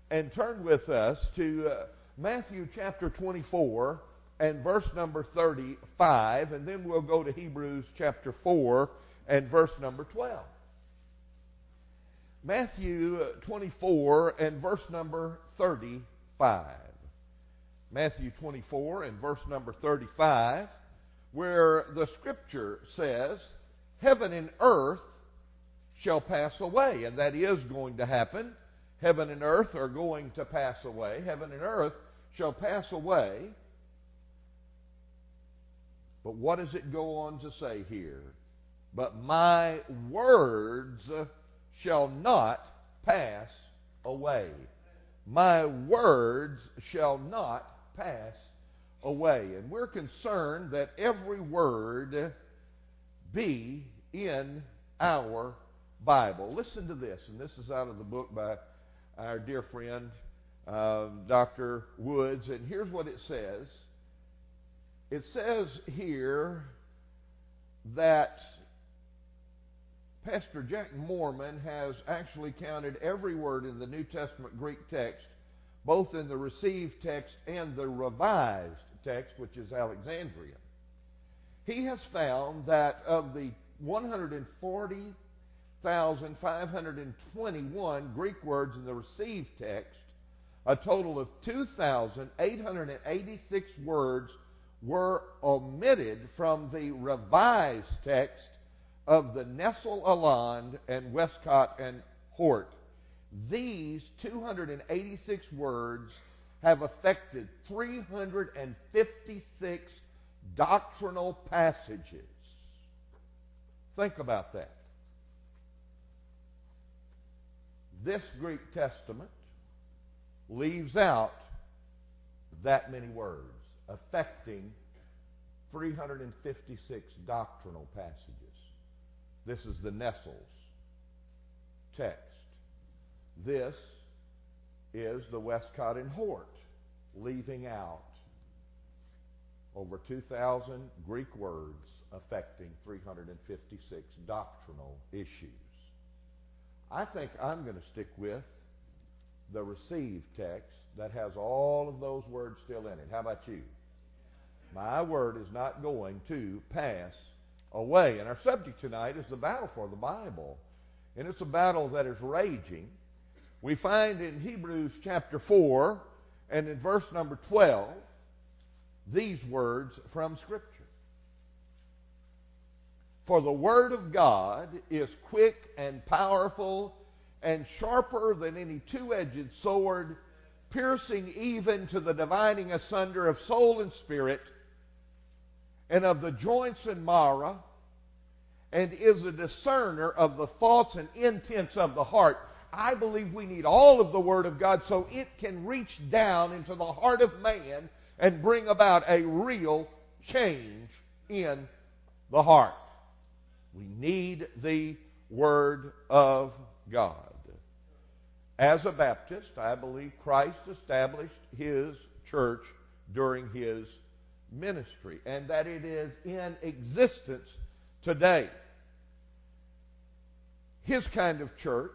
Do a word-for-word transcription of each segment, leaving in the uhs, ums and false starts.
and turn with us to uh, Matthew chapter twenty-four and verse number thirty-five, and then we'll go to Hebrews chapter four and verse number twelve. Matthew twenty-four and verse number thirty-five. Matthew twenty-four and verse number thirty-five, where the Scripture says, heaven and earth shall pass away. And that is going to happen. Heaven and earth are going to pass away. Heaven and earth shall pass away. But what does it go on to say here? But my words shall not pass away. My words shall not pass away. And we're concerned that every word be in our Bible. Listen to this, and this is out of the book by our dear friend uh, Doctor Woods, and here's what it says. It says here that Pastor Jack Mormon has actually counted every word in the New Testament Greek text, both in the received text and the revised text, which is Alexandrian. He has found that of the one hundred forty thousand five hundred twenty-one Greek words in the received text, a total of two thousand eight hundred eighty-six words were omitted from the revised text of the Nestle Aland and Westcott and Hort. These two hundred eighty-six words have affected three hundred fifty-six doctrinal passages. Think about that. This Greek Testament leaves out that many words, affecting three hundred fifty-six doctrinal passages. This is the Nestle's text. This is the Westcott and Hort, leaving out over two thousand Greek words affecting three hundred fifty-six doctrinal issues. I think I'm going to stick with the received text that has all of those words still in it. How about you? My word is not going to pass away. And our subject tonight is the battle for the Bible. And it's a battle that is raging. We find in Hebrews chapter four and in verse number twelve these words from Scripture. For the Word of God is quick and powerful and sharper than any two-edged sword, piercing even to the dividing asunder of soul and spirit, and of the joints and marrow, and is a discerner of the thoughts and intents of the heart. I believe we need all of the Word of God so it can reach down into the heart of man and bring about a real change in the heart. We need the Word of God. As a Baptist, I believe Christ established His church during His ministry, and that it is in existence today. His kind of church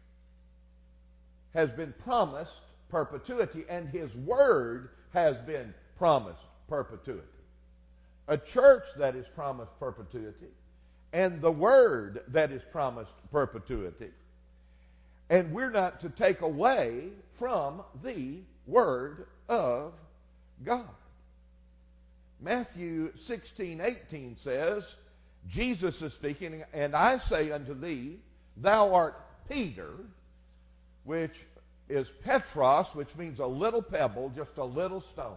has been promised perpetuity, and His Word has been promised perpetuity. A church that is promised perpetuity, and the Word that is promised perpetuity. And we're not to take away from the Word of God. Matthew sixteen eighteen says, Jesus is speaking, and I say unto thee, thou art Peter, which is Petros, which means a little pebble, just a little stone.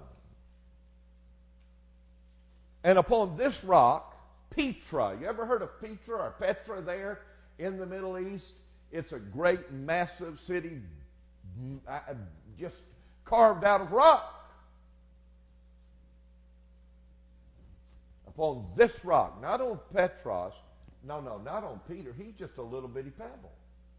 And upon this rock, Petra. You ever heard of Petra or Petra there in the Middle East? It's a great, massive city just carved out of rock. Upon this rock, not on Petros, no, no, not on Peter. He's just a little bitty pebble.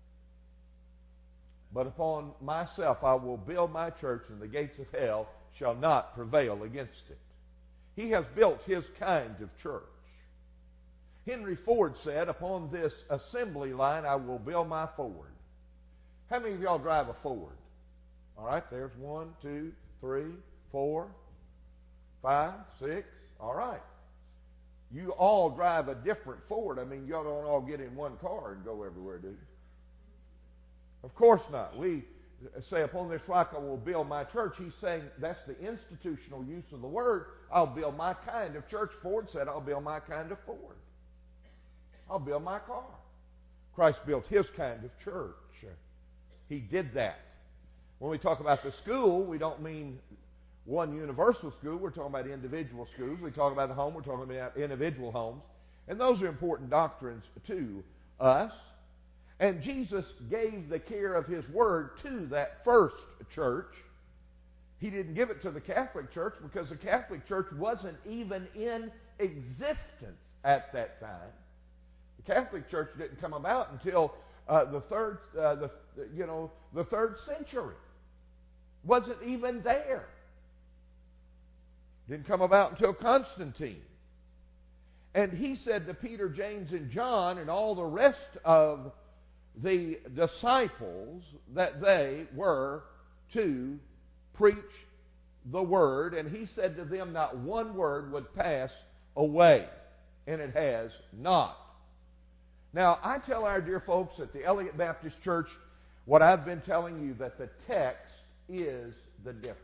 But upon myself I will build my church, and the gates of hell shall not prevail against it. He has built His kind of church. Henry Ford said, upon this assembly line I will build my Ford. How many of y'all drive a Ford? All right, there's one, two, three, four, five, six. All right. You all drive a different Ford. I mean, y'all don't all get in one car and go everywhere, do you? Of course not. We say, upon this rock I will build my church. He's saying that's the institutional use of the word. I'll build my kind of church. Ford said, I'll build my kind of Ford. I'll build my car. Christ built his kind of church. He did that. When we talk about the school, we don't mean one universal school. We're talking about individual schools. We talk about the home. We're talking about individual homes. And those are important doctrines to us. And Jesus gave the care of his word to that first church. He didn't give it to the Catholic Church because the Catholic Church wasn't even in existence at that time. The Catholic Church didn't come about until uh, the third, uh, the you know, the third century. Wasn't even there. Didn't come about until Constantine. And he said to Peter, James, and John, and all the rest of the disciples, that they were to preach the word. And he said to them, not one word would pass away. And it has not. Now, I tell our dear folks at the Elliott Baptist Church what I've been telling you, that the text is the difference.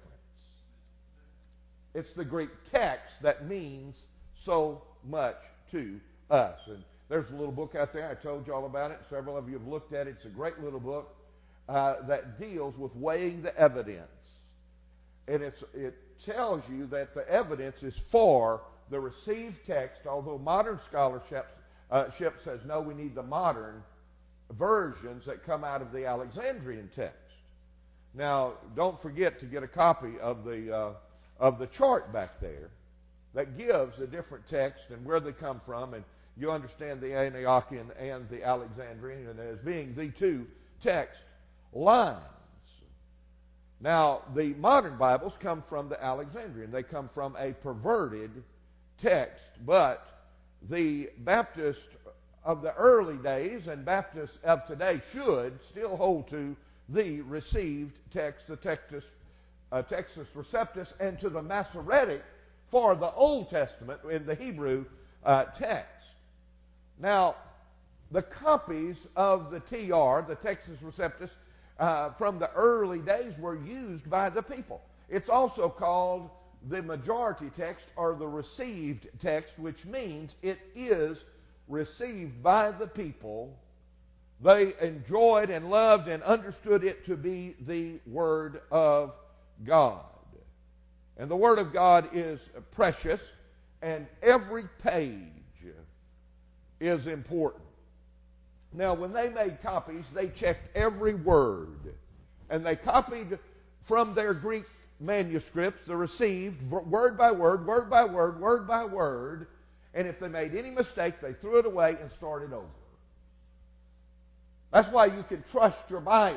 It's the Greek text that means so much to us. And there's a little book out there. I told you all about it. Several of you have looked at it. It's a great little book uh, that deals with weighing the evidence. And it's, it tells you that the evidence is for the received text, although modern scholarship uh, ship says, no, we need the modern versions that come out of the Alexandrian text. Now, don't forget to get a copy of the uh, of the chart back there that gives the different texts and where they come from, and you understand the Antiochian and the Alexandrian as being the two text lines. Now, the modern Bibles come from the Alexandrian. They come from a perverted text, but the Baptists of the early days and Baptists of today should still hold to the received text, the Textus, uh, Textus Receptus, and to the Masoretic for the Old Testament in the Hebrew uh, text. Now, the copies of the T R, the Textus Receptus, uh, from the early days were used by the people. It's also called the majority text or the received text, which means it is received by the people. They enjoyed and loved and understood it to be the Word of God. And the Word of God is precious, and every page is important. Now, when they made copies, they checked every word, and they copied from their Greek manuscripts, the received, word by word, word by word, word by word, and if they made any mistake, they threw it away and started over. That's why you can trust your Bible.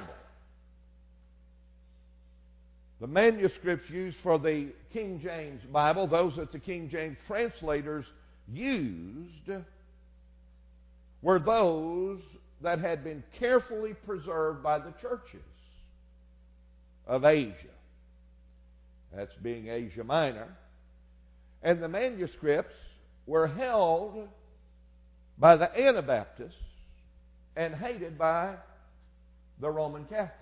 The manuscripts used for the King James Bible, those that the King James translators used, were those that had been carefully preserved by the churches of Asia. That's being Asia Minor. And the manuscripts were held by the Anabaptists and hated by the Roman Catholics.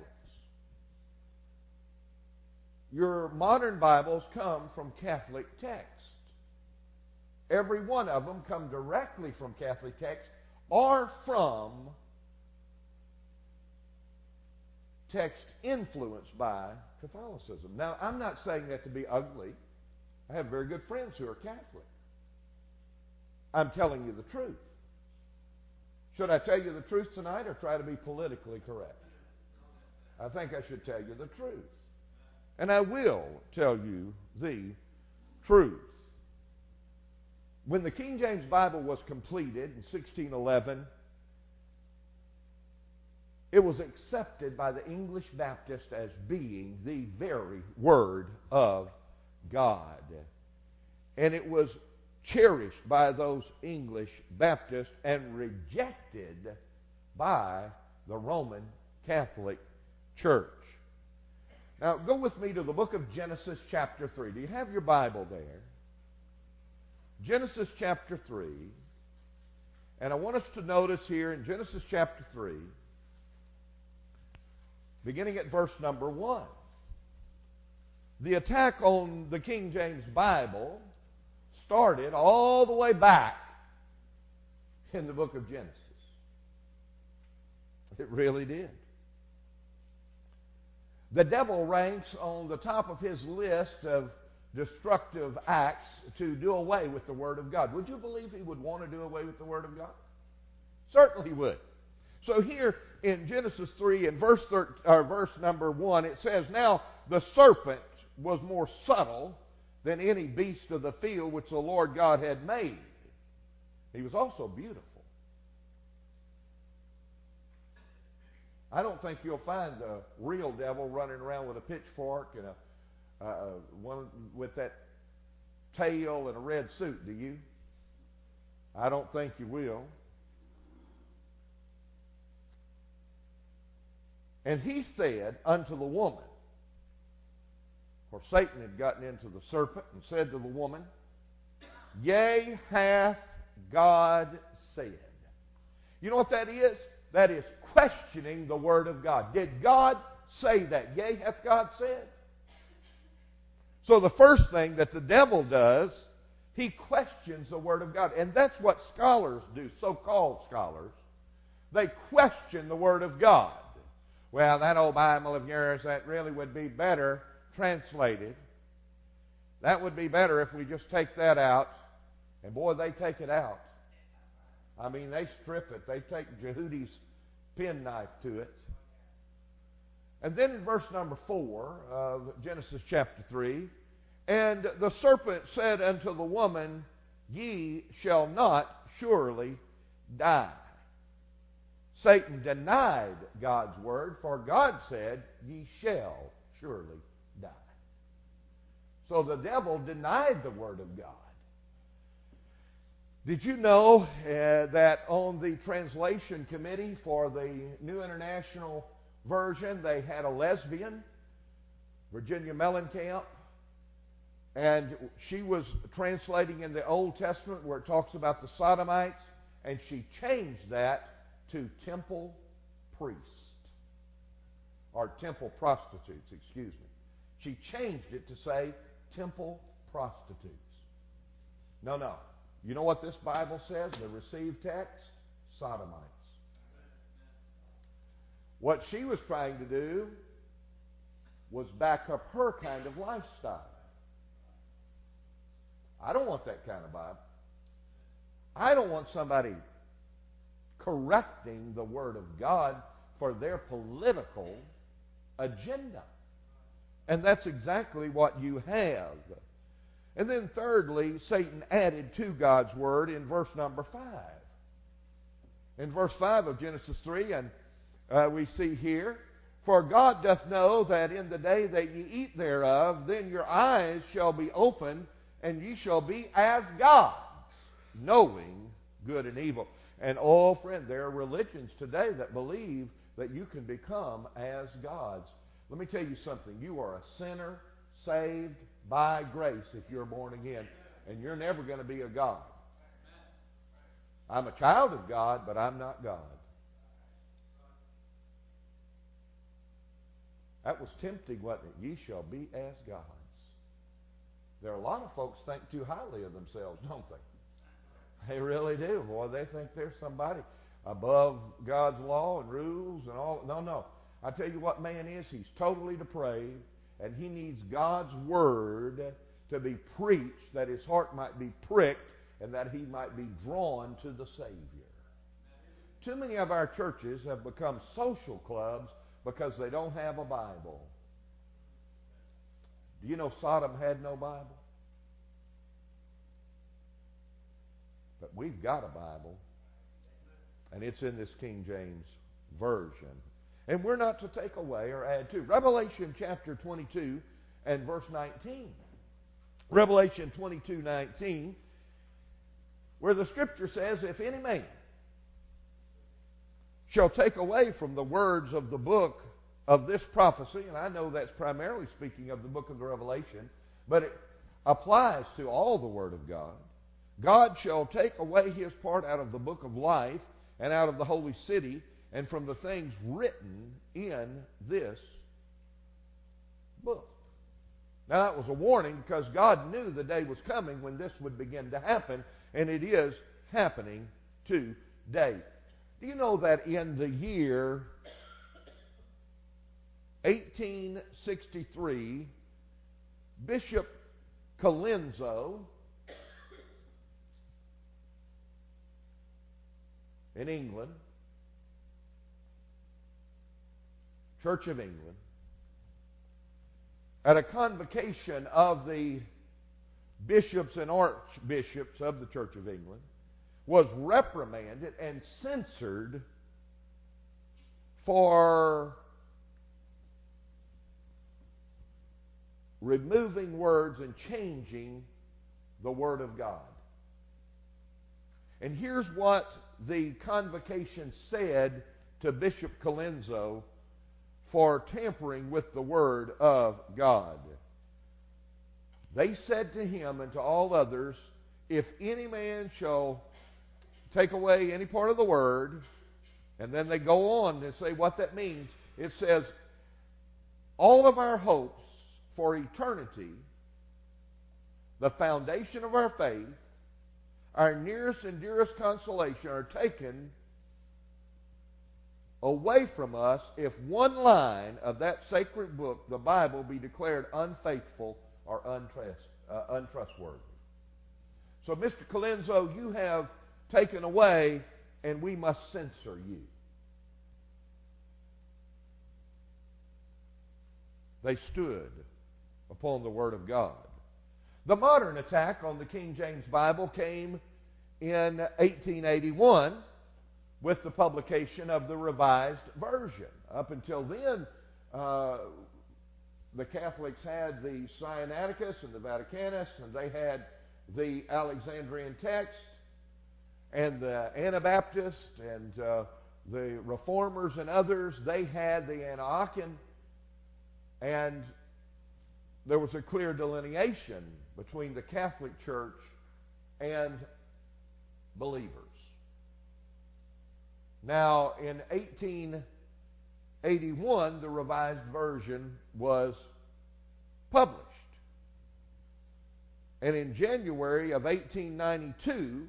Your modern Bibles come from Catholic text. Every one of them come directly from Catholic text or from text influenced by Catholicism. Now, I'm not saying that to be ugly. I have very good friends who are Catholic. I'm telling you the truth. Should I tell you the truth tonight or try to be politically correct? I think I should tell you the truth. And I will tell you the truth. When the King James Bible was completed in sixteen eleven, it was accepted by the English Baptists as being the very Word of God. And it was cherished by those English Baptists and rejected by the Roman Catholic Church. Now, go with me to the book of Genesis chapter three. Do you have your Bible there? Genesis chapter three. And I want us to notice here in Genesis chapter three, beginning at verse number one. The attack on the King James Bible started all the way back in the book of Genesis. It really did. The devil ranks on the top of his list of destructive acts to do away with the Word of God. Would you believe he would want to do away with the Word of God? Certainly he would. So here in Genesis three, in verse, thirteen, or verse number one, it says, "Now the serpent was more subtle than any beast of the field which the Lord God had made. He was also beautiful." I don't think you'll find the real devil running around with a pitchfork and a uh, one with that tail and a red suit, do you? I don't think you will. And he said unto the woman, for Satan had gotten into the serpent, and said to the woman, "Yea, hath God said." You know what that is? That is questioning the Word of God. Did God say that? Yea, hath God said? So the first thing that the devil does, he questions the Word of God. And that's what scholars do, so-called scholars. They question the Word of God. Well, that old Bible of yours, that really would be better translated. That would be better if we just take that out. And boy, they take it out. I mean, they strip it. They take Jehudi's penknife to it. And then in verse number four of Genesis chapter three, "And the serpent said unto the woman, Ye shall not surely die." Satan denied God's word, for God said, "Ye shall surely die." So the devil denied the Word of God. Did you know uh, that on the translation committee for the New International Version, they had a lesbian, Virginia Mellencamp, and she was translating in the Old Testament where it talks about the Sodomites, and she changed that to temple priest, or temple prostitutes, excuse me. She changed it to say temple prostitutes. No, no. You know what this Bible says? The received text? Sodomites. What she was trying to do was back up her kind of lifestyle. I don't want that kind of Bible. I don't want somebody correcting the Word of God for their political agenda. And that's exactly what you have. And then thirdly, Satan added to God's Word in verse number five. In verse five of Genesis three, and uh, we see here, "For God doth know that in the day that ye eat thereof, then your eyes shall be opened, and ye shall be as gods, knowing good and evil." And oh, friend, there are religions today that believe that you can become as gods. Let me tell you something. You are a sinner saved by grace if you're born again, and you're never going to be a god. I'm a child of God, but I'm not God. That was tempting, wasn't it? Ye shall be as gods. There are a lot of folks think too highly of themselves, don't they? They really do. Boy, they think they're somebody above God's law and rules and all. No, no. I tell you what man is. He's totally depraved, and he needs God's Word to be preached, that his heart might be pricked, and that he might be drawn to the Savior. Too many of our churches have become social clubs because they don't have a Bible. Do you know Sodom had no Bible? But we've got a Bible, and it's in this King James Version. And we're not to take away or add to. Revelation chapter twenty-two and verse nineteen. Revelation twenty-two nineteen, where the Scripture says, "If any man shall take away from the words of the book of this prophecy, and I know that's primarily speaking of the book of the Revelation, but it applies to all the Word of God. God shall take away his part out of the book of life and out of the holy city and from the things written in this book. Now that was a warning because God knew the day was coming when this would begin to happen, and it is happening today. Do you know that in the year eighteen sixty-three, Bishop Colenso in England, Church of England, at a convocation of the bishops and archbishops of the Church of England, was reprimanded and censored for removing words and changing the Word of God. And here's what the convocation said to Bishop Colenso for tampering with the Word of God. They said to him and to all others, if any man shall take away any part of the Word, and then they go on and say what that means. It says, all of our hopes for eternity, the foundation of our faith, our nearest and dearest consolation are taken away from us if one line of that sacred book, the Bible, be declared unfaithful or untrust, uh, untrustworthy. So, Mister Colenso, you have taken away, and we must censor you. They stood upon the Word of God. The modern attack on the King James Bible came in eighteen eighty-one with the publication of the Revised Version. Up until then, uh, the Catholics had the Sinaiticus and the Vaticanus, and they had the Alexandrian text, and the Anabaptists and uh, the Reformers and others, they had the Antiochian, and there was a clear delineation between the Catholic Church and believers. Now, in eighteen eighty-one, the Revised Version was published. And in January of eighteen ninety-two,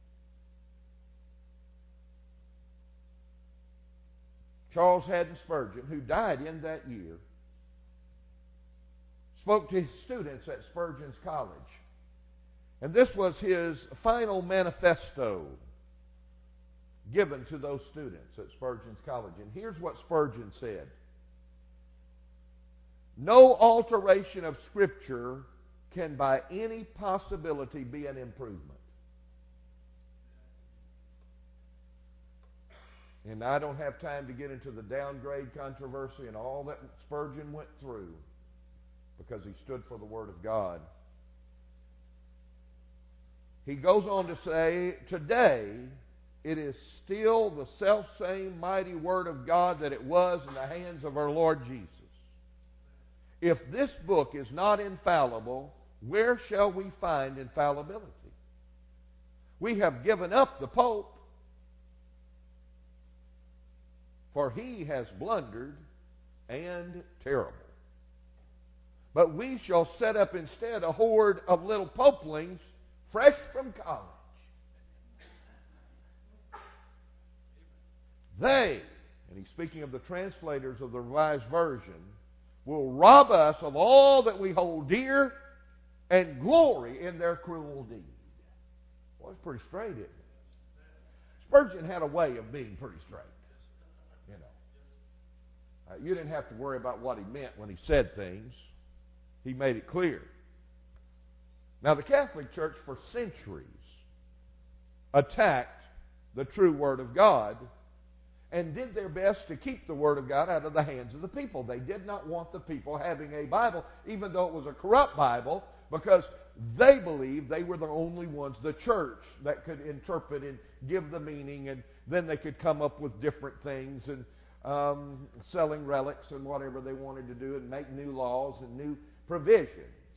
Charles Haddon Spurgeon, who died in that year, spoke to his students at Spurgeon's College. And this was his final manifesto given to those students at Spurgeon's College. And here's what Spurgeon said. No alteration of Scripture can by any possibility be an improvement. And I don't have time to get into the downgrade controversy and all that Spurgeon went through because he stood for the Word of God. He goes on to say, today it is still the selfsame mighty Word of God that it was in the hands of our Lord Jesus. If this book is not infallible, where shall we find infallibility? We have given up the Pope, for he has blundered and terrible. But we shall set up instead a horde of little popelings fresh from college. They, and he's speaking of the translators of the Revised Version, will rob us of all that we hold dear and glory in their cruel deed. Well, it's pretty straight, isn't it? Spurgeon had a way of being pretty straight. You know, uh, you didn't have to worry about what he meant when he said things. He made it clear. Now, the Catholic Church for centuries attacked the true Word of God and did their best to keep the Word of God out of the hands of the people. They did not want the people having a Bible, even though it was a corrupt Bible, because they believed they were the only ones, the church, that could interpret and give the meaning, and then they could come up with different things. And um, selling relics and whatever they wanted to do and make new laws and new provisions.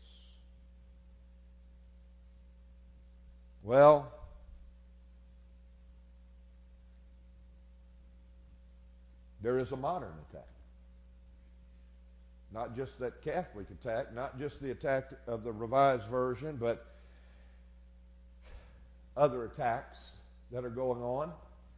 Well, there is a modern attack. Not just that Catholic attack, not just the attack of the Revised Version, but other attacks that are going on.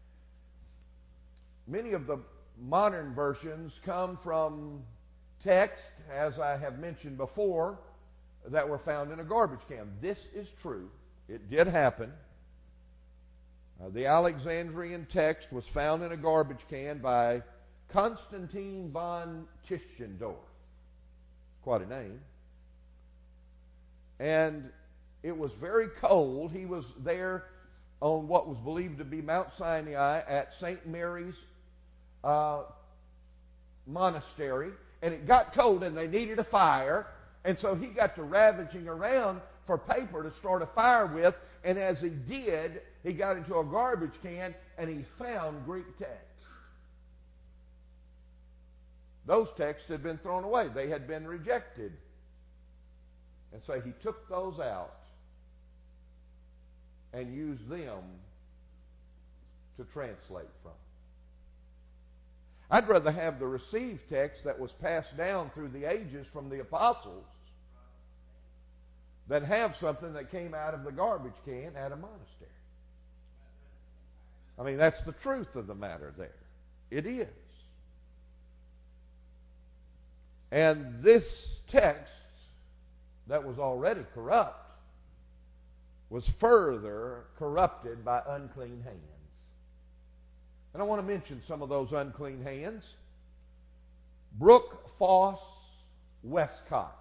Many of the modern versions come from text, as I have mentioned before, that were found in a garbage can. This is true. It did happen. Uh, the Alexandrian text was found in a garbage can by Constantine von Tischendorf. Quite a name. And it was very cold. He was there on what was believed to be Mount Sinai at Saint Mary's uh, monastery. And it got cold and they needed a fire. And so he got to ravaging around for paper to start a fire with. And as he did, he got into a garbage can and he found Greek text. Those texts had been thrown away. They had been rejected. And so he took those out and used them to translate from. I'd rather have the received text that was passed down through the ages from the apostles than have something that came out of the garbage can at a monastery. I mean, that's the truth of the matter there. It is. And this text that was already corrupt was further corrupted by unclean hands. And I want to mention some of those unclean hands. Brooke Foss Westcott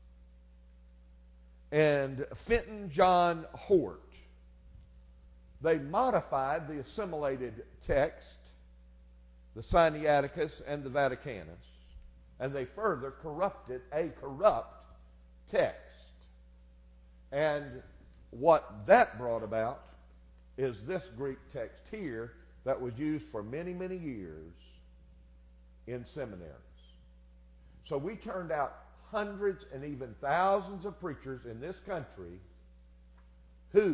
and Fenton John Hort. They modified the assimilated text, the Sinaiticus and the Vaticanus, and they further corrupted a corrupt text. And what that brought about is this Greek text here that was used for many, many years in seminaries. So we turned out hundreds and even thousands of preachers in this country who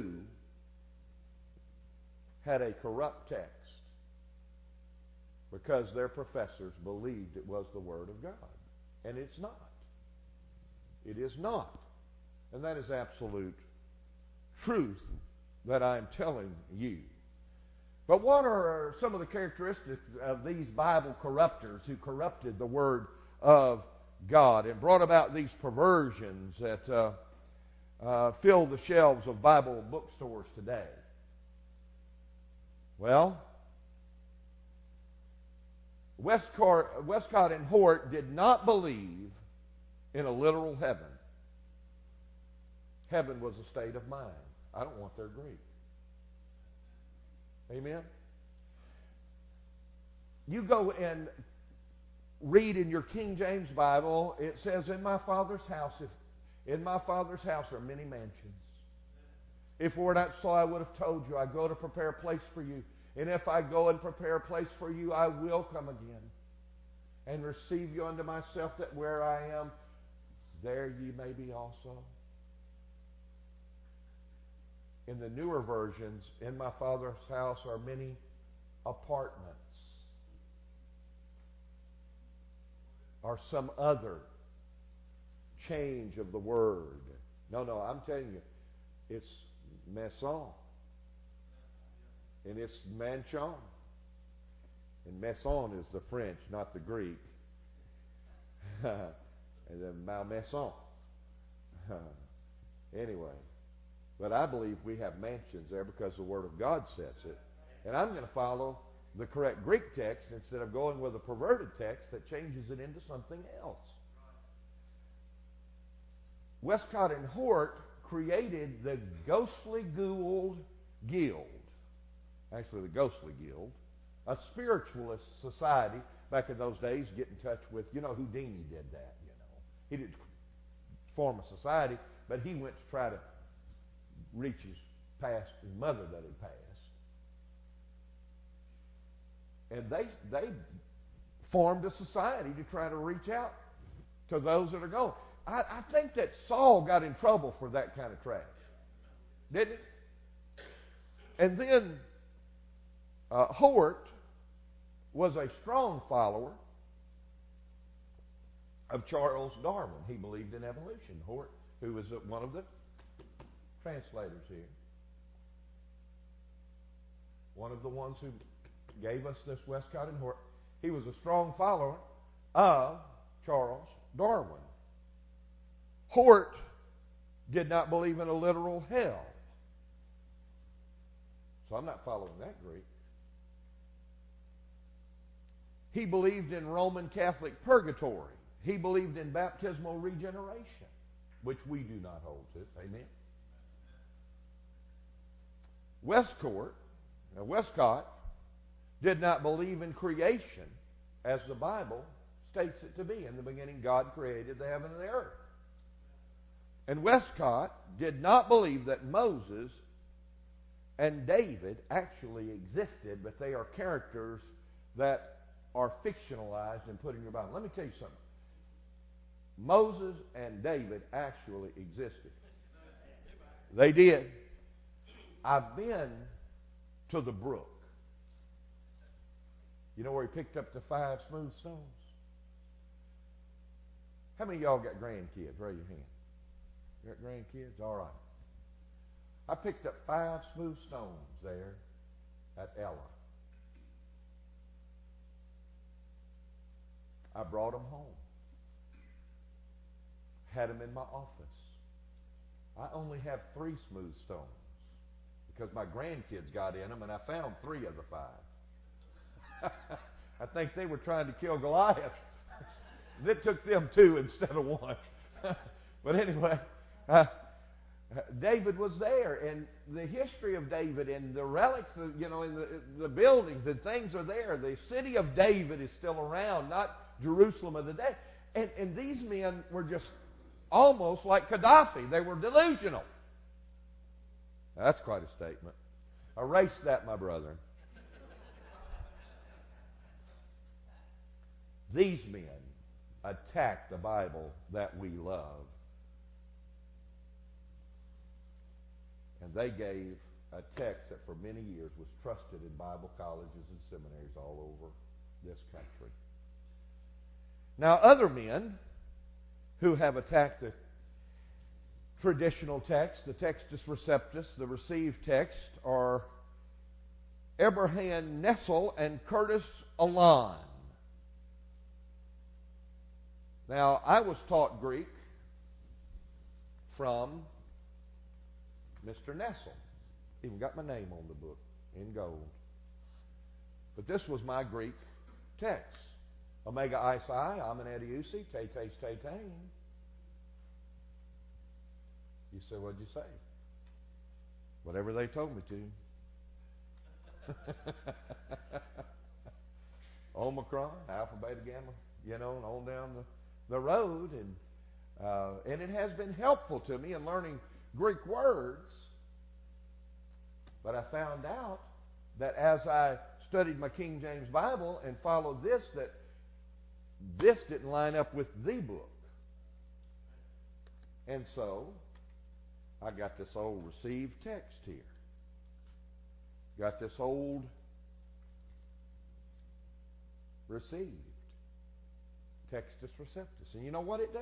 had a corrupt text because their professors believed it was the Word of God. And it's not. It is not. And that is absolute truth that I'm telling you. But what are some of the characteristics of these Bible corruptors who corrupted the Word of God and brought about these perversions that uh, uh, fill the shelves of Bible bookstores today? Well, Westcott, Westcott and Hort did not believe in a literal heaven. Heaven was a state of mind. I don't want their Greek. Amen? You go and read in your King James Bible, it says, in my Father's house, if, in my Father's house are many mansions. If it were not so, I would have told you, I go to prepare a place for you. And if I go and prepare a place for you, I will come again and receive you unto myself, that where I am, there ye may be also. In the newer versions, in my Father's house are many apartments, or some other change of the word. No, no, I'm telling you, it's maison. And it's manchon. And maison is the French, not the Greek. And then malmaison. Anyway. But I believe we have mansions there because the Word of God says it. And I'm going to follow the correct Greek text instead of going with a perverted text that changes it into something else. Westcott and Hort created the Ghostly Gould Guild. Actually, the Ghostly Guild. A spiritualist society. Back in those days, get in touch with, you know, Houdini did that, you know. He didn't form a society, but he went to try to reach his past, his mother that had passed. And they they formed a society to try to reach out to those that are going. I, I think that Saul got in trouble for that kind of trash. Didn't he? And then uh, Hort was a strong follower of Charles Darwin. He believed in evolution. Hort, who was one of the translators here, one of the ones who gave us this Westcott and Hort, he was a strong follower of Charles Darwin. Hort did not believe in a literal hell. So I'm not following that Greek. He believed in Roman Catholic purgatory. He believed in baptismal regeneration, which we do not hold to. Amen. Westcott, now Westcott did not believe in creation as the Bible states it to be. In the beginning, God created the heaven and the earth. And Westcott did not believe that Moses and David actually existed, but they are characters that are fictionalized and put in your Bible. Let me tell you something. Moses and David actually existed. They did. I've been to the brook. You know where he picked up the five smooth stones? How many of y'all got grandkids? Raise your hand. You got grandkids? All right. I picked up five smooth stones there at Ella. I brought them home. Had them in my office. I only have three smooth stones because my grandkids got in them and I found three of the five. I think they were trying to kill Goliath. It took them two instead of one. But anyway, uh, David was there, and the history of David and the relics, of, you know, in the, the buildings and things are there. The city of David is still around, not Jerusalem of the day. And, and these men were just almost like Gaddafi. They were delusional. Now, that's quite a statement. Erase that, my brethren. These men attacked the Bible that we love. And they gave a text that for many years was trusted in Bible colleges and seminaries all over this country. Now, other men who have attacked the traditional text, the Textus Receptus, the received text, are Abraham Nessel and Curtis Alon. Now, I was taught Greek from Mister Nessel. Even got my name on the book in gold. But this was my Greek text. Omega Isai, Amen Adiusi, Te Te Te Tain. You said, what'd you say? Whatever they told me to. Omicron, Alpha, Beta, Gamma, you know, and on down the, the road. And, uh, and it has been helpful to me in learning Greek words. But I found out that as I studied my King James Bible and followed this, that this didn't line up with the book. And so, I got this old received text here. Got this old received Textus Receptus. And you know what it does?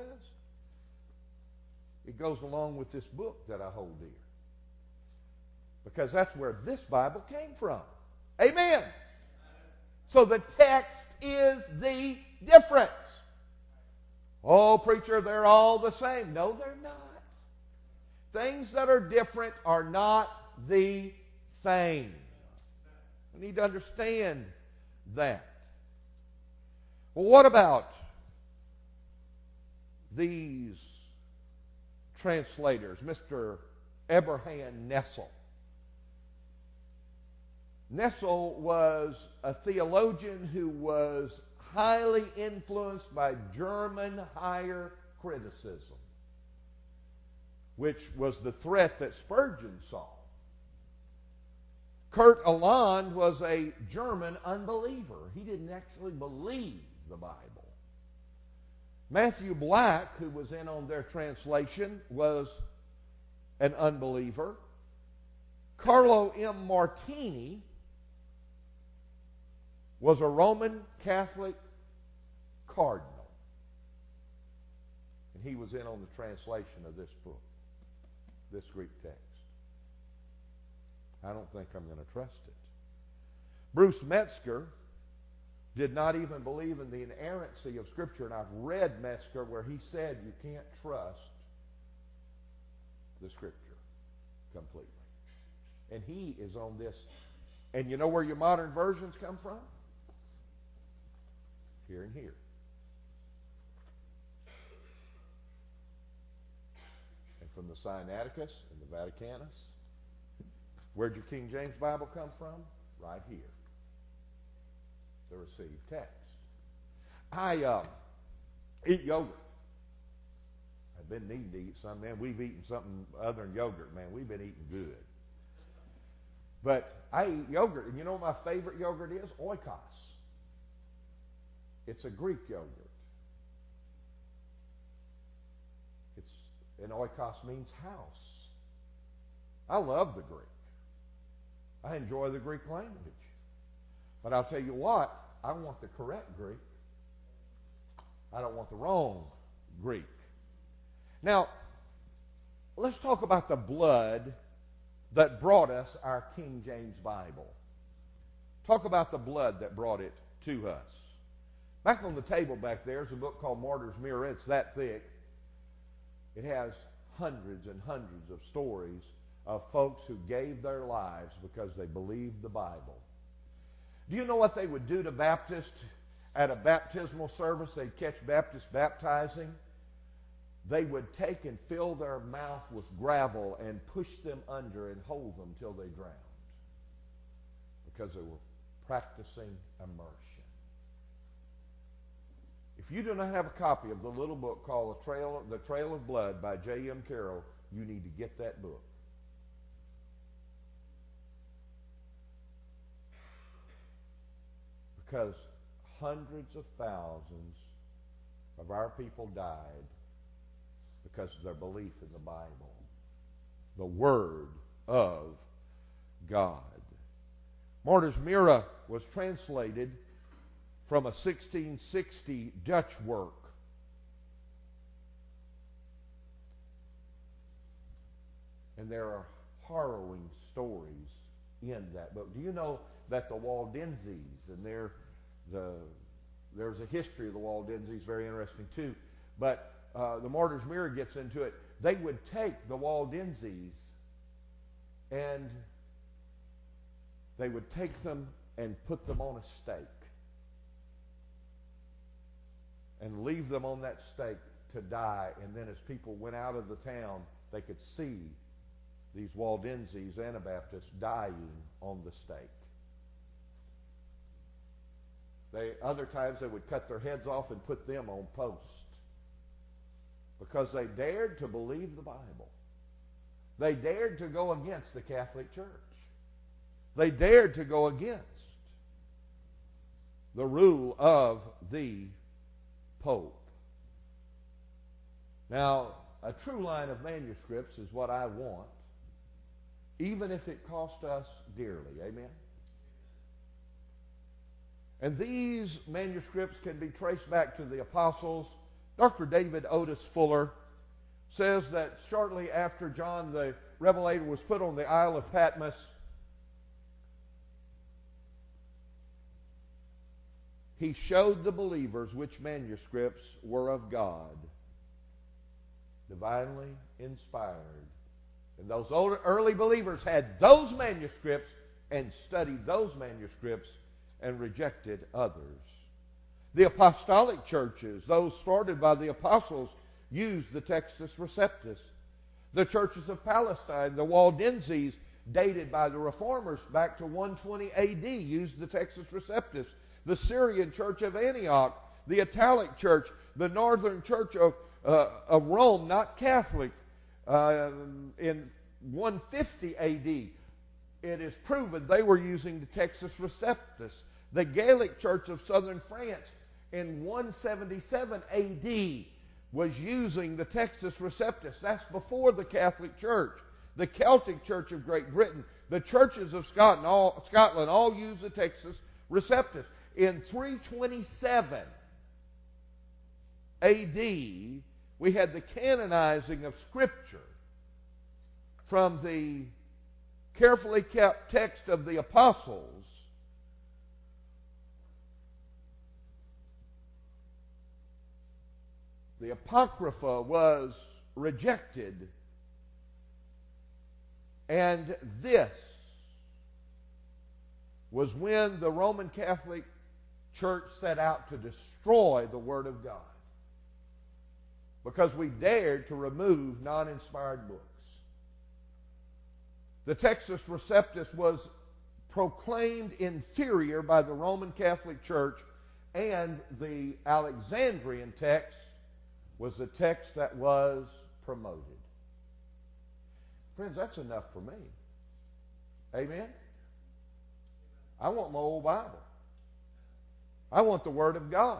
It goes along with this book that I hold dear. Because that's where this Bible came from. Amen. So the text is the difference. Oh, preacher, they're all the same. No, they're not. Things that are different are not the same. We need to understand that. Well, what about these translators? Mister Abraham Nessel. Nessel was a theologian who was highly influenced by German higher criticism, which was the threat that Spurgeon saw. Kurt Aland was a German unbeliever. He didn't actually believe the Bible. Matthew Black, who was in on their translation, was an unbeliever. Carlo M. Martini was a Roman Catholic cardinal. And he was in on the translation of this book, this Greek text. I don't think I'm going to trust it. Bruce Metzger did not even believe in the inerrancy of Scripture. And I've read Metzger where he said you can't trust the Scripture completely. And he is on this. And you know where your modern versions come from? Here and here. And from the Sinaiticus and the Vaticanus. Where'd your King James Bible come from? Right here. The received text. I uh, eat yogurt. I've been needing to eat some. Man, we've eaten something other than yogurt. Man, we've been eating good. But I eat yogurt, and you know what my favorite yogurt is? Oikos. It's a Greek yogurt. It's and oikos means house. I love the Greek. I enjoy the Greek language. But I'll tell you what, I want the correct Greek. I don't want the wrong Greek. Now, let's talk about the blood that brought us our King James Bible. Talk about the blood that brought it to us. Back on the table back there is a book called Martyr's Mirror. It's that thick. It has hundreds and hundreds of stories of folks who gave their lives because they believed the Bible. Do you know what they would do to Baptists at a baptismal service? They'd catch Baptists baptizing. They would take and fill their mouth with gravel and push them under and hold them till they drowned because they were practicing immersion. If you do not have a copy of the little book called The Trail, the Trail of Blood by J M Carroll, you need to get that book. Because hundreds of thousands of our people died because of their belief in the Bible, the Word of God. Martyr's Mirror was translated from a sixteen sixty Dutch work. And there are harrowing stories in that book. Do you know that the Waldenses, and they're the there's a history of the Waldenses, very interesting too, but uh, the Martyr's Mirror gets into it. They would take the Waldenses and they would take them and put them on a stake and leave them on that stake to die, and then as people went out of the town, they could see these Waldenses, Anabaptists, dying on the stake. They, other times they would cut their heads off and put them on posts because they dared to believe the Bible. They dared to go against the Catholic Church. They dared to go against the rule of the Pope. Now, a true line of manuscripts is what I want, even if it cost us dearly. Amen? And these manuscripts can be traced back to the apostles. Doctor David Otis Fuller says that shortly after John the Revelator was put on the Isle of Patmos, he showed the believers which manuscripts were of God, divinely inspired. And those old, early believers had those manuscripts and studied those manuscripts and rejected others. The apostolic churches, those started by the apostles, used the Textus Receptus. The churches of Palestine, the Waldenses, dated by the Reformers back to one twenty A D, used the Textus Receptus. The Syrian Church of Antioch, the Italic Church, the Northern Church of, uh, of Rome, not Catholic, uh, in one fifty A D, it is proven they were using the Textus Receptus. The Gaelic Church of southern France in one seventy-seven A D was using the Textus Receptus. That's before the Catholic Church. The Celtic Church of Great Britain, the churches of Scotland all, Scotland all used the Textus Receptus. In three twenty-seven A D, we had the canonizing of Scripture from the carefully kept text of the Apostles. The Apocrypha was rejected, and this was when the Roman Catholic Church set out to destroy the Word of God, because we dared to remove non-inspired books. The Textus Receptus was proclaimed inferior by the Roman Catholic Church, and the Alexandrian text was the text that was promoted. Friends, that's enough for me. Amen? I want my old Bible. I want the Word of God.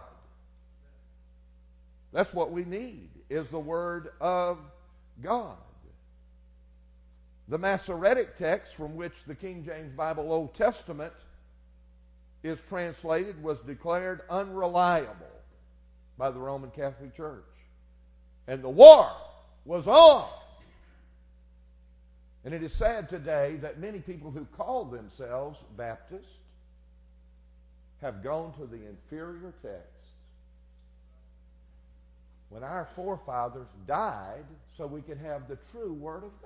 That's what we need, is the Word of God. The Masoretic text from which the King James Bible Old Testament is translated was declared unreliable by the Roman Catholic Church. And the war was on. And it is sad today that many people who call themselves Baptists have gone to the inferior texts when our forefathers died so we could have the true Word of God.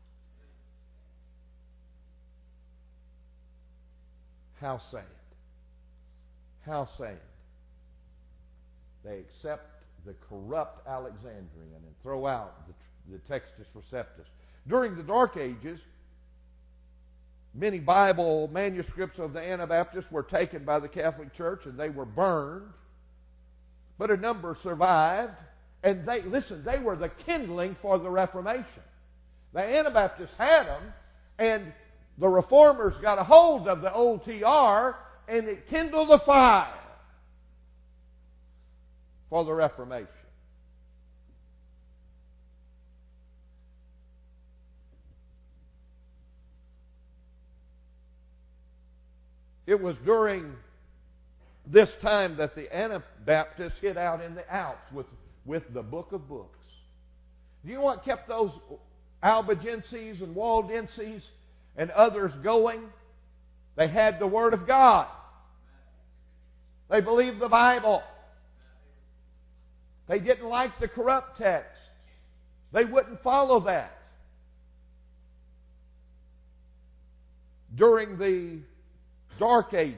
How sad. How sad. They accept the corrupt Alexandrian and throw out the, the Textus Receptus. During the Dark Ages, many Bible manuscripts of the Anabaptists were taken by the Catholic Church and they were burned. But a number survived, and they, listen, they were the kindling for the Reformation. The Anabaptists had them, and the Reformers got a hold of the old T R, and it kindled a fire for the Reformation. It was during this time that the Anabaptists hid out in the Alps with, with the Book of Books. Do you know what kept those Albigenses and Waldenses and others going? They had the Word of God. They believed the Bible. They didn't like the corrupt text. They wouldn't follow that. During the Dark Ages,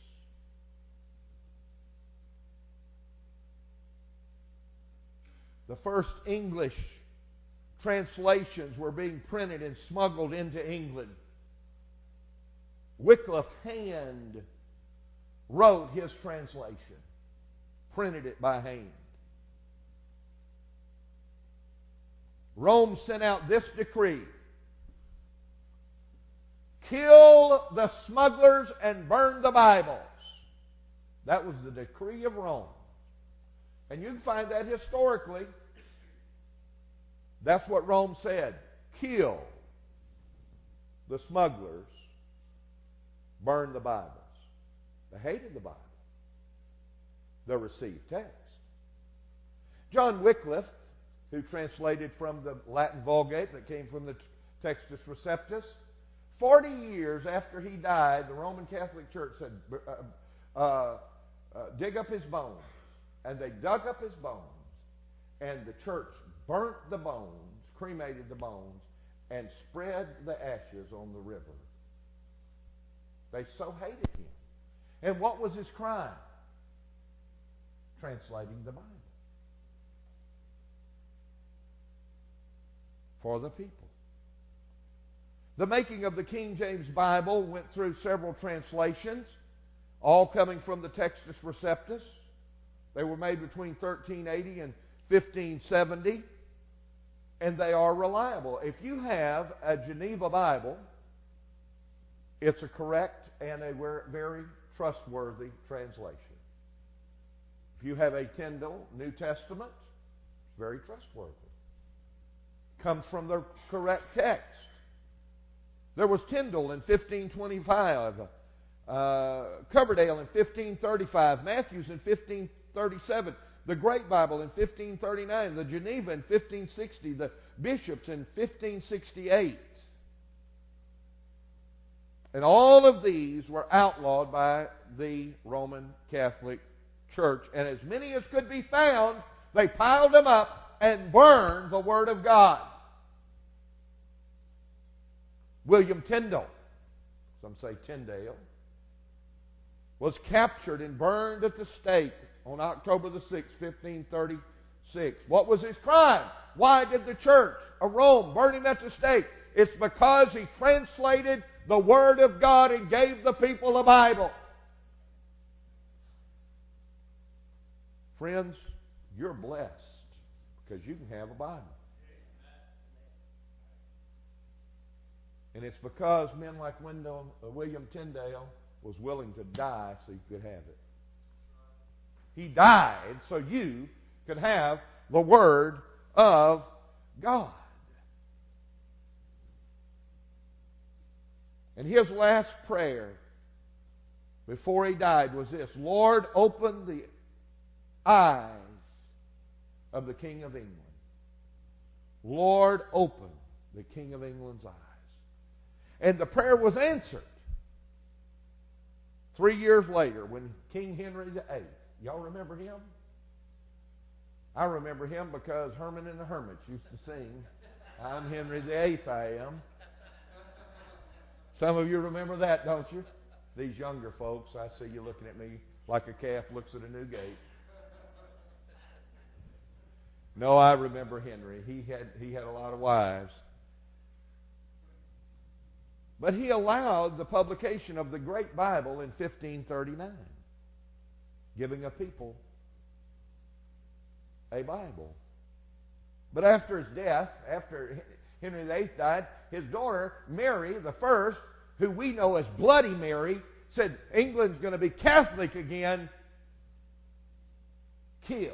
the first English translations were being printed and smuggled into England. Wycliffe hand wrote his translation, printed it by hand. Rome sent out this decree: kill the smugglers and burn the Bibles. That was the decree of Rome. And you can find that historically. That's what Rome said. Kill the smugglers, burn the Bibles. They hated the Bible, the received text. John Wycliffe, who translated from the Latin Vulgate that came from the Textus Receptus, forty years after he died, the Roman Catholic Church said, uh, uh, uh, dig up his bones. And they dug up his bones, and the church burnt the bones, cremated the bones, and spread the ashes on the river. They so hated him. And what was his crime? Translating the Bible for the people. The making of the King James Bible went through several translations, all coming from the Textus Receptus. They were made between thirteen eighty and fifteen seventy, and they are reliable. If you have a Geneva Bible, it's a correct and a very trustworthy translation. If you have a Tyndale New Testament, it's very trustworthy. Comes from the correct text. There was Tyndale in fifteen twenty-five, uh, Coverdale in fifteen thirty-five, Matthews in fifteen thirty-seven, the Great Bible in fifteen thirty-nine, the Geneva in fifteen sixty, the Bishops in fifteen sixty-eight. And all of these were outlawed by the Roman Catholic Church. And as many as could be found, they piled them up and burned the Word of God. William Tyndale, some say Tyndale, was captured and burned at the stake on October the sixth, fifteen thirty-six. What was his crime? Why did the Church of Rome burn him at the stake? It's because he translated the Word of God and gave the people the Bible. Friends, you're blessed because you can have a Bible. And it's because men like Wendell, uh, William Tyndale was willing to die so you could have it. He died so you could have the Word of God. And his last prayer before he died was this: Lord, open the eyes of the King of England. Lord, open the King of England's eyes. And the prayer was answered three years later when King Henry the Eighth, y'all remember him? I remember him because Herman and the Hermits used to sing, I'm Henry the Eighth, I am. Some of you remember that, don't you? These younger folks, I see you looking at me like a calf looks at a new gate. No, I remember Henry. He had, he had a lot of wives. But he allowed the publication of the Great Bible in fifteen thirty-nine, giving a people a Bible. But after his death, after Henry the Eighth died, his daughter, Mary the First, who we know as Bloody Mary, said, England's going to be Catholic again. Kill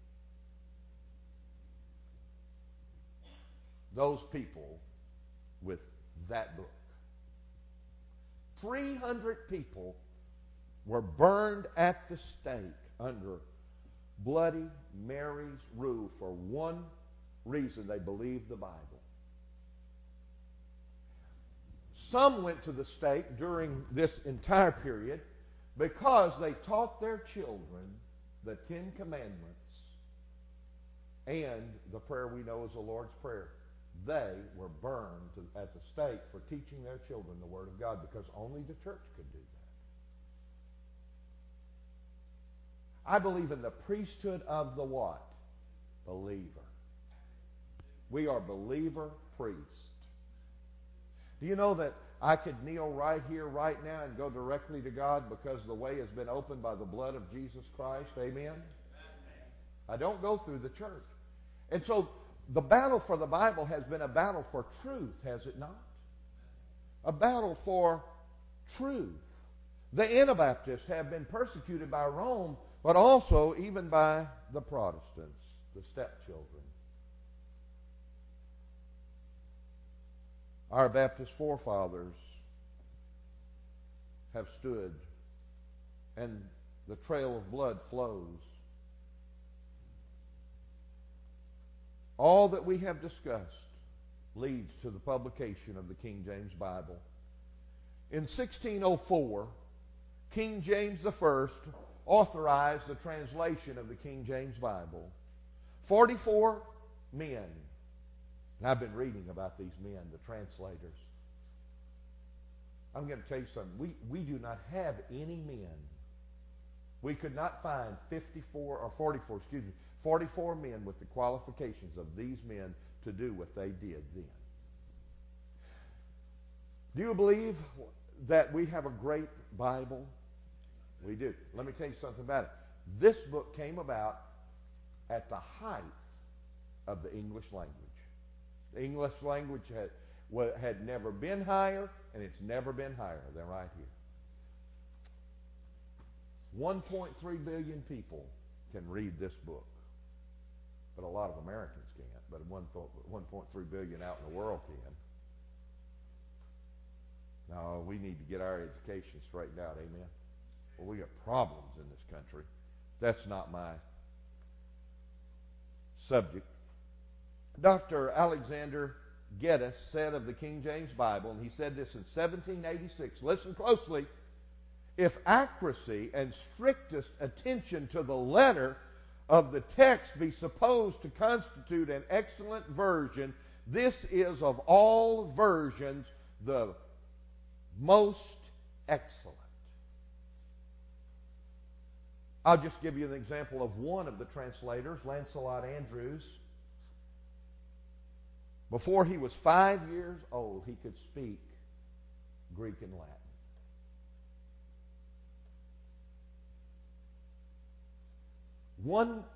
those people with that book. three hundred people were burned at the stake under Bloody Mary's rule for one reason: they believed the Bible. Some went to the stake during this entire period because they taught their children the Ten Commandments and the prayer we know as the Lord's Prayer. They were burned to, at the stake for teaching their children the Word of God, because only the church could do that. I believe in the priesthood of the what? Believer. We are believer priests. Do you know that I could kneel right here, right now, and go directly to God because the way has been opened by the blood of Jesus Christ? Amen? I don't go through the church. And so the battle for the Bible has been a battle for truth, has it not? A battle for truth. The Anabaptists have been persecuted by Rome, but also even by the Protestants, the stepchildren. Our Baptist forefathers have stood, and the trail of blood flows. All that we have discussed leads to the publication of the King James Bible. In sixteen oh four, King James the First authorized the translation of the King James Bible. forty-four men. And I've been reading about these men, the translators. I'm going to tell you something. We, we do not have any men. We could not find fifty-four or forty-four, excuse me, forty-four men with the qualifications of these men to do what they did then. Do you believe that we have a great Bible? We do. Let me tell you something about it. This book came about at the height of the English language. The English language had, had never been higher, and it's never been higher than right here. one point three billion people can read this book. But a lot of Americans can't. But one point three billion out in the world can. No, we need to get our education straightened out. Amen. Well, we got problems in this country. That's not my subject. Doctor Alexander Geddes said of the King James Bible, and he said this in seventeen eighty-six, listen closely, if accuracy and strictest attention to the letter of the text be supposed to constitute an excellent version, this is of all versions the most excellent. I'll just give you an example of one of the translators, Lancelot Andrewes. Before he was five years old, he could speak Greek and Latin. One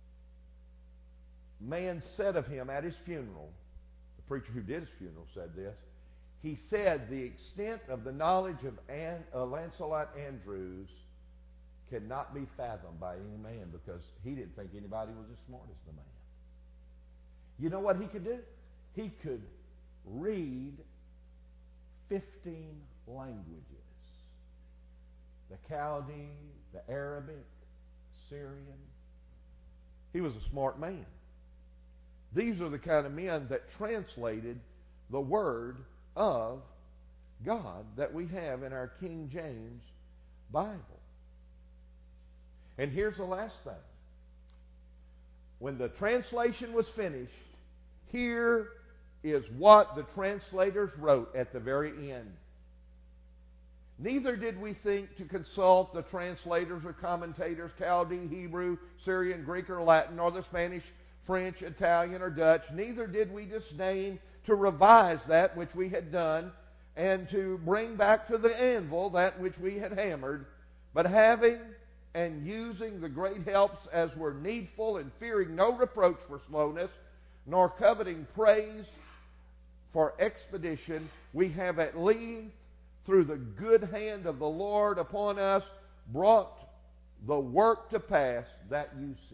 man said of him at his funeral, the preacher who did his funeral said this, he said the extent of the knowledge of An, uh, Lancelot Andrewes cannot be fathomed by any man, because he didn't think anybody was as smart as the man. You know what he could do? He could read fifteen languages. The Chaldean, the Arabic, Syrian. He was a smart man. These are the kind of men that translated the Word of God that we have in our King James Bible. And here's the last thing. When the translation was finished, here is what the translators wrote at the very end. Neither did we think to consult the translators or commentators, Chaldean, Hebrew, Syrian, Greek, or Latin, or the Spanish, French, Italian, or Dutch. Neither did we disdain to revise that which we had done, and to bring back to the anvil that which we had hammered. But having and using the great helps as were needful, and fearing no reproach for slowness, nor coveting praise for expedition, we have at length, through the good hand of the Lord upon us, brought the work to pass that you see.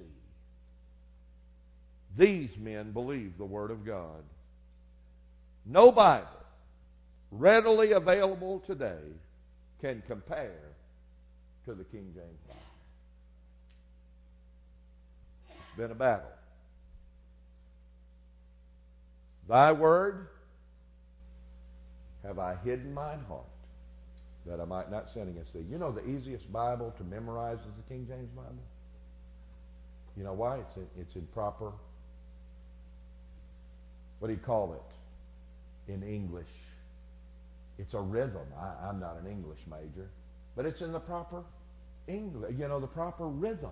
These men believe the Word of God. No Bible readily available today can compare to the King James Bible. It's been a battle. Thy word have I hidden mine heart, that I might not sin against thee. You know the easiest Bible to memorize is the King James Bible? You know why? It's in, it's in proper, what do you call it in English? It's a rhythm. I, I'm not an English major, but it's in the proper English, you know, the proper rhythm.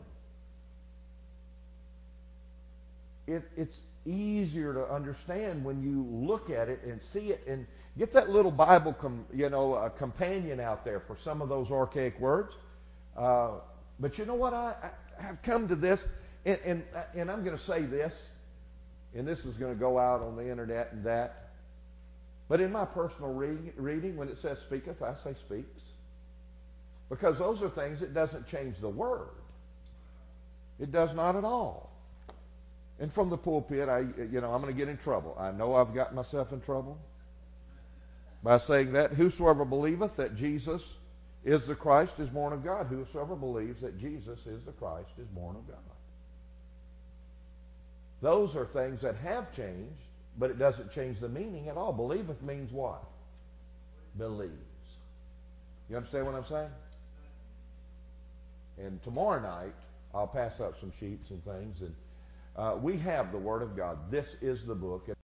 It, it's easier to understand when you look at it and see it, and get that little Bible, com, you know, a companion out there for some of those archaic words. Uh, but you know what? I, I have come to this, and, and, and I'm going to say this, and this is going to go out on the internet and that. But in my personal reading, reading, when it says speaketh, I say speaks. Because those are things, it doesn't change the word. It does not at all. And from the pulpit, I, you know, I'm going to get in trouble. I know I've got myself in trouble by saying that. Whosoever believeth that Jesus is the Christ is born of God. Whosoever believes that Jesus is the Christ is born of God. Those are things that have changed, but it doesn't change the meaning at all. Believeth means what? Believes. You understand what I'm saying? And tomorrow night, I'll pass out some sheets and things, and uh, we have the Word of God. This is the book.